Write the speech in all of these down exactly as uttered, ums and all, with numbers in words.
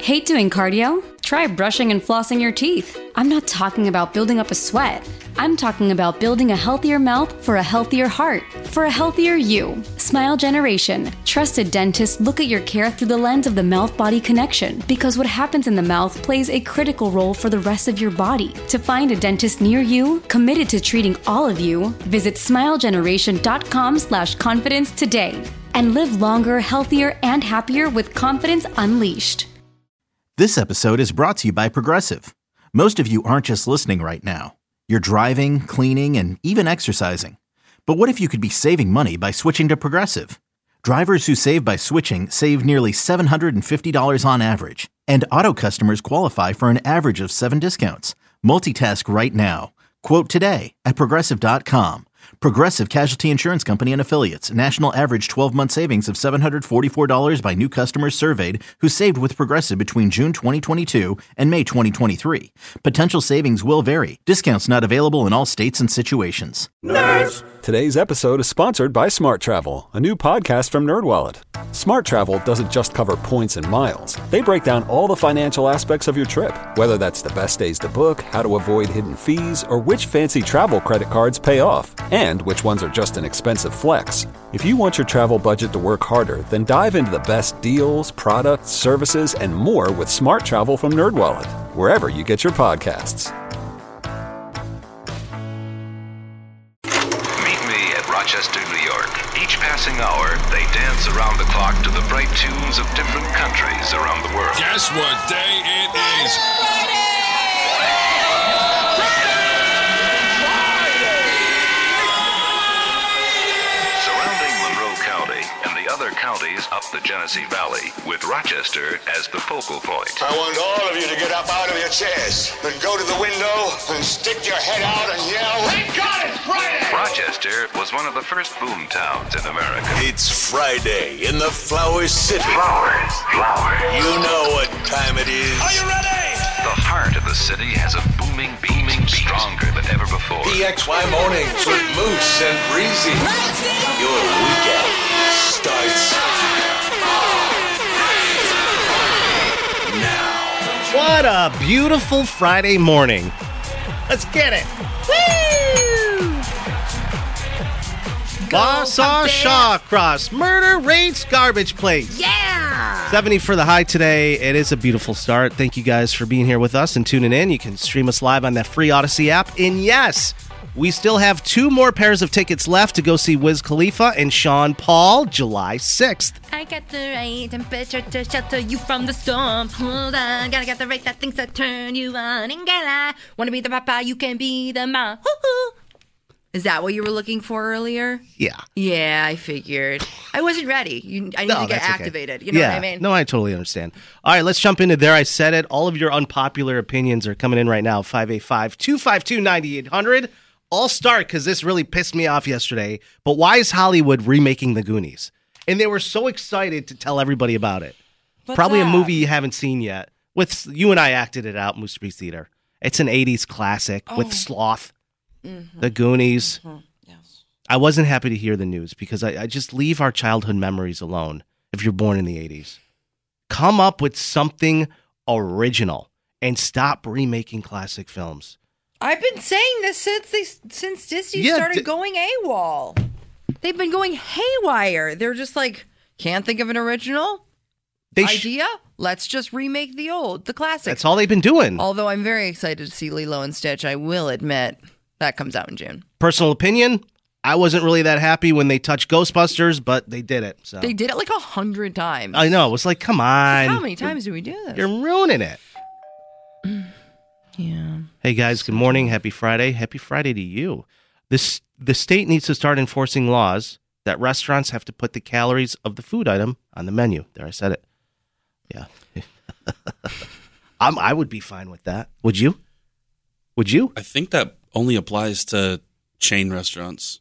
Hate doing cardio? Try brushing and flossing your teeth. I'm not talking about building up a sweat. I'm talking about building a healthier mouth for a healthier heart, for a healthier you. Smile Generation. Trusted dentists look at your care through the lens of the mouth-body connection, because what happens in the mouth plays a critical role for the rest of your body. To find a dentist near you, committed to treating all of you, visit smilegeneration.com slash confidence today. And live longer, healthier, and happier with confidence unleashed. This episode is brought to you by Progressive. Most of you aren't just listening right now. You're driving, cleaning, and even exercising. But what if you could be saving money by switching to Progressive? Drivers who save by switching save nearly seven hundred fifty dollars on average. And auto customers qualify for an average of seven discounts. Multitask right now. Quote today at Progressive dot com. Progressive Casualty Insurance Company and Affiliates. National average twelve-month savings of seven hundred forty-four dollars by new customers surveyed who saved with Progressive between June twenty twenty-two and May twenty twenty-three. Potential savings will vary. Discounts not available in all states and situations. Nerds! Today's episode is sponsored by Smart Travel, a new podcast from NerdWallet. Smart Travel doesn't just cover points and miles. They break down all the financial aspects of your trip, whether that's the best days to book, how to avoid hidden fees, or which fancy travel credit cards pay off, and which ones are just an expensive flex. If you want your travel budget to work harder, then dive into the best deals, products, services, and more with Smart Travel from NerdWallet, wherever you get your podcasts. Rochester, New York. Each passing hour, they dance around the clock to the bright tunes of different countries around the world. Guess what day it is? Friday! Surrounding Monroe County and the other counties up the Genesee Valley, with Rochester as the focal point. I want all of you to get up out of your chairs and go to the window and stick your head out and yell, "Thank God it's Friday!" Rochester was one of the first boom towns in America. It's Friday in the Flower City. Flowers, flowers. You know what time it is. Are you ready? The heart of the city has a booming, beaming, stronger than ever before. P X Y mornings with Moose and Breezy. Your weekend starts now. What a beautiful Friday morning. Let's get it. Woo! Wausau Shawcross murder rates garbage plates. Yeah! seventy for the high today. It is a beautiful start. Thank you guys for being here with us and tuning in. You can stream us live on that free Odyssey app. And yes, we still have two more pairs of tickets left to go see Wiz Khalifa and Sean Paul July sixth. I got the right temperature to shelter you from the storm. Hold on, gotta get the right that things that turn you on. And get I wanna be the papa, you can be the mom. Hoo-hoo. Is that what you were looking for earlier? Yeah. Yeah, I figured. I wasn't ready. You, I need No, to get that's okay. activated. You know yeah. what I mean? No, I totally understand. All right, let's jump into there. I said it. All of your unpopular opinions are coming in right now. five eight five, two five two, nine eight hundred. I'll start because this really pissed me off yesterday. But why is Hollywood remaking The Goonies? And they were so excited to tell everybody about it. What's Probably that? a movie you haven't seen yet. With you and I acted it out, Moose Breeze Theater. It's an eighties classic Oh. with Sloth, Mm-hmm. The Goonies. Mm-hmm. Yes. I wasn't happy to hear the news because I, I just leave our childhood memories alone if you're born in the eighties. Come up with something original and stop remaking classic films. I've been saying this since they, since Disney Yeah, started d- going AWOL. They've been going haywire. They're just like, can't think of an original They sh- idea? Let's just remake the old, the classic. That's all they've been doing. Although I'm very excited to see Lilo and Stitch, I will admit. That comes out in June. Personal opinion, I wasn't really that happy when they touched Ghostbusters, but they did it. So They did it like a hundred times. I know. It was like, come on. How many times do we do this? You're ruining it. Yeah. Hey, guys. Good morning. Happy Friday. Happy Friday to you. This The state needs to start enforcing laws that restaurants have to put the calories of the food item on the menu. There, I said it. Yeah. I'm, I would be fine with that. Would you? Would you? I think that only applies to chain restaurants.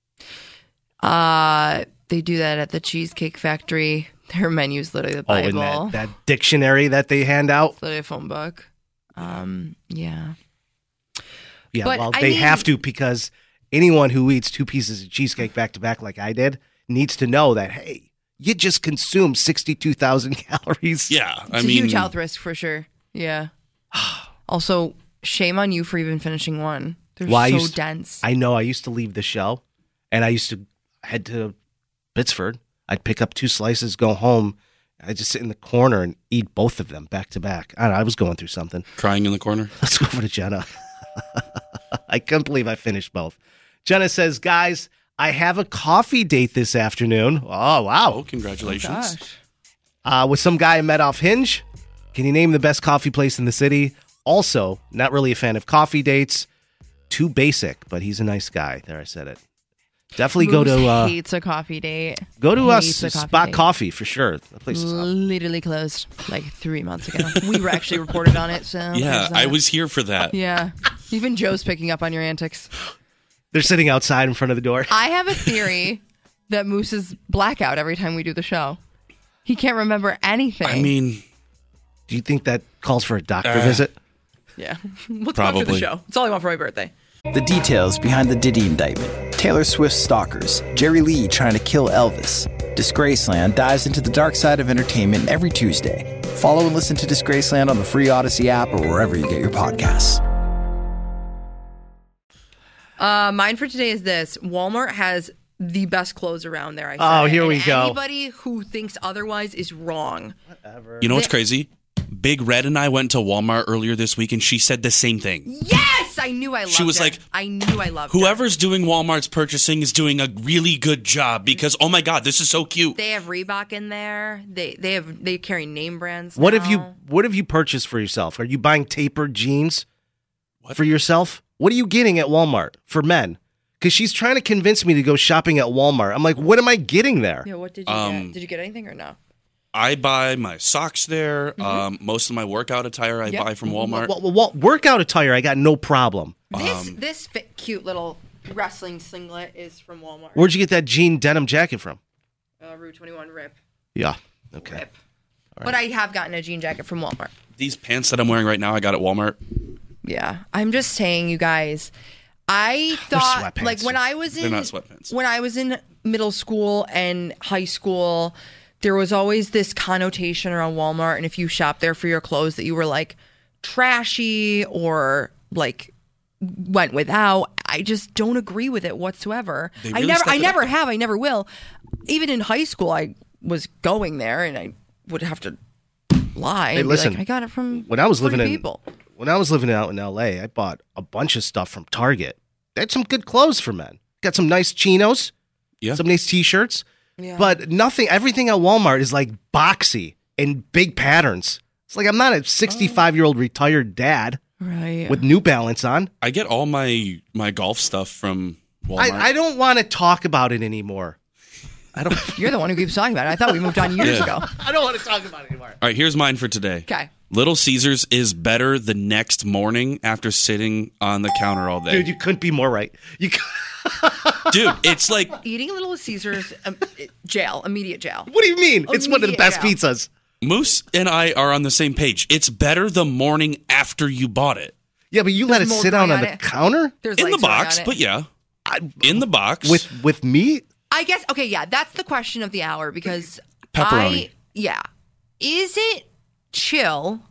Uh, they do that at the Cheesecake Factory. Their menu's literally the Oh, Bible. in that, that dictionary that they hand out? It's literally a phone book. Um, yeah. Yeah, But, well, I they mean- have to because anyone who eats two pieces of cheesecake back to back like I did needs to know that, hey, you just consumed sixty-two thousand calories. Yeah, I It's a mean, huge health risk for sure. Yeah. Also, shame on you for even finishing one. They're Well, I so used- dense. I know. I used to leave the show, and I used to head to Pittsford. I'd pick up two slices, go home. I'd just sit in the corner and eat both of them back to back. I don't know, I was going through something. crying in the corner. Let's go over to Jenna. I couldn't believe I finished both. Jenna says, guys, I have a coffee date this afternoon. Oh, wow. Oh, congratulations. Gosh. Uh, with some guy I met off Hinge. Can you name the best coffee place in the city? Also, not really a fan of coffee dates. Too basic, but he's a nice guy. There, I said it. Definitely go Moose to uh, hates a coffee date. go to us Hates a coffee Spot date. Coffee for sure. That place is up. Literally closed like three months ago. We were actually reported on it. So Yeah, there's I that. was here for that. Yeah, even Joe's picking up on your antics. They're sitting outside in front of the door. I have a theory that Moose is blackout every time we do the show. He can't remember anything. I mean, Do you think that calls for a doctor Uh, visit? yeah. Let's go for the Probably. show. It's all I want for my birthday. The details behind the Diddy indictment. Taylor Swift stalkers. Jerry Lee trying to kill Elvis. Disgraceland dives into the dark side of entertainment every Tuesday. Follow and listen to Disgraceland on the free Odyssey app or wherever you get your podcasts. Uh, mine for today is this: Walmart has the best clothes around there. I said Oh, it. here And we go. Anybody who thinks otherwise is wrong. you know what's crazy? Big Red and I went to Walmart earlier this week, and she said the same thing. Yes, I knew I loved She was her. like, I knew I loved her. Whoever's doing Walmart's purchasing is doing a really good job because, oh my God, this is so cute. They have Reebok in there. They they have they carry name brands. What now. have you What have you purchased for yourself? Are you buying tapered jeans for yourself? What are you getting at Walmart for men? Because she's trying to convince me to go shopping at Walmart. I'm like, what am I getting there? Yeah, what did you Um, get? Did you get anything or no? I buy my socks there. Um, most of my workout attire I Yep. buy from Walmart. Well, well, well, workout attire, I got no problem. This this fit, cute little wrestling singlet is from Walmart. Where'd you get that jean denim jacket from? Uh, Route twenty-one Rip. Yeah. Okay. Rip. But I have gotten a jean jacket from Walmart. These pants that I'm wearing right now, I got at Walmart. Yeah, I'm just saying, you guys. I They're thought, sweatpants. like when I was They're in not sweatpants. when I was in middle school and high school, there was always this connotation around Walmart, and if you shop there for your clothes, that you were like trashy or like went without. I just don't agree with it whatsoever. They I really never, step I it never up. have. I never will. Even in high school, I was going there, and I would have to lie. Hey, and be listen, like, I got it from When I was living free in people. when I was living out in L A, I bought a bunch of stuff from Target. They had some good clothes for men. Got some nice chinos, Yeah. some nice t-shirts, Yeah. but nothing. Everything at Walmart is like boxy and big patterns. It's like I'm not a sixty-five year old retired dad Right. with New Balance on. I get all my my golf stuff from Walmart. I, I don't want to talk about it anymore. I don't. You're the one who keeps talking about it. I thought we moved on years Yeah. ago. I don't want to talk about it anymore. All right, here's mine for today. Okay. Little Caesars is better the next morning after sitting on the counter all day. Dude, you couldn't be more right. You. Dude, it's like Eating Little Caesars, um, jail, immediate jail. What do you mean? It's one of the Immediate best jail. pizzas. Moose and I are on the same page. It's better the morning after you bought it. Yeah, but you let it mold sit out growing on on the it. counter There's In the legs growing box, on it. but yeah. In the box. with with meat. I guess, okay, yeah, that's the question of the hour because Pepperoni. I, yeah. Is it chill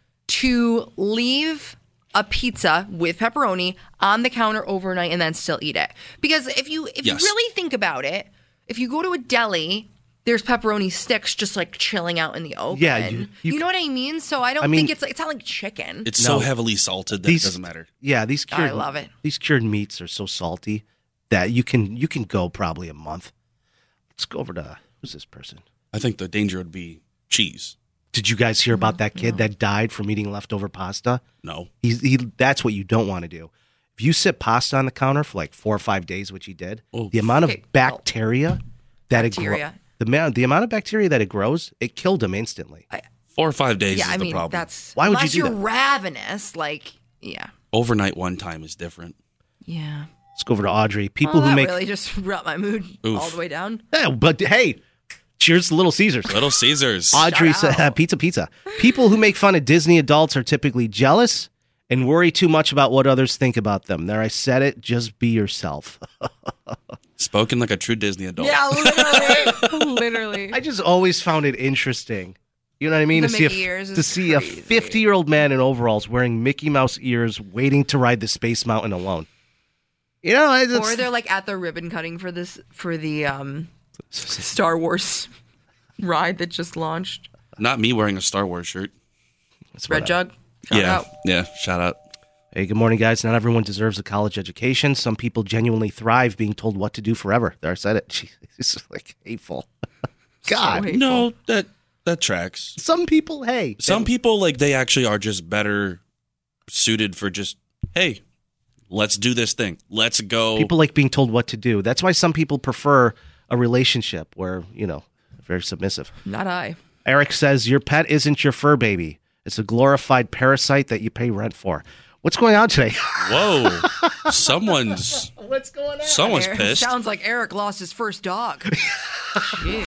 to leave a pizza with pepperoni on the counter overnight and then still eat it? Because if you if Yes. you really think about it, if you go to a deli, there's pepperoni sticks just like chilling out in the open. Yeah, you- you, you- know what I mean? So I don't I mean- think it's like it's not like chicken. It's No. so heavily salted that These- it doesn't matter. Yeah, these I cured, love it. These cured meats are so salty that you can you can go probably a month. Let's go over to who's this person? I think the danger would be cheese. Did you guys hear about that kid that died from eating leftover pasta? No. He's he. That's what you don't want to do. If you sit pasta on the counter for like four or five days, which he did, Oh. the amount of Okay, well, bacteria that it bacteria. grows, the amount the amount of bacteria that it grows, it killed him instantly. Four or five days yeah, is I the mean problem. that's Why would you unless do you're that? ravenous, like yeah. Overnight one time is different. Yeah. Let's go over to Audrey. People Well, who that make really just brought my mood Oof. all the way down. yeah, but hey, cheers to Little Caesars. Little Caesars. Audrey Shout said, out. pizza, pizza. People who make fun of Disney adults are typically jealous and worry too much about what others think about them. There, I said it. Just be yourself. Spoken like a true Disney adult. Yeah, literally. Literally. I just always found it interesting. You know what I mean? The to see, Mickey a, ears is to see crazy. a fifty-year-old man in overalls wearing Mickey Mouse ears waiting to ride the Space Mountain alone. You know, it's, Or they're like at the ribbon cutting for this for the um, Star Wars ride that just launched. Not me wearing a Star Wars shirt. That's Red what I- Jug. Shout yeah, out. yeah. Shout out. Hey, good morning, guys. Not everyone deserves a college education. Some people genuinely thrive being told what to do forever. There, I said it. Jeez, it's like hateful. God. hateful. No, that that tracks. Some people, hey. Some people like they actually are just better suited for just hey, let's do this thing. Let's go. People like being told what to do. That's why some people prefer a relationship where, you know, very submissive. Not I. Eric says, your pet isn't your fur baby. It's a glorified parasite that you pay rent for. What's going on today? Whoa. Someone's What's going on? someone's Eric- pissed. Sounds like Eric lost his first dog. Jeez.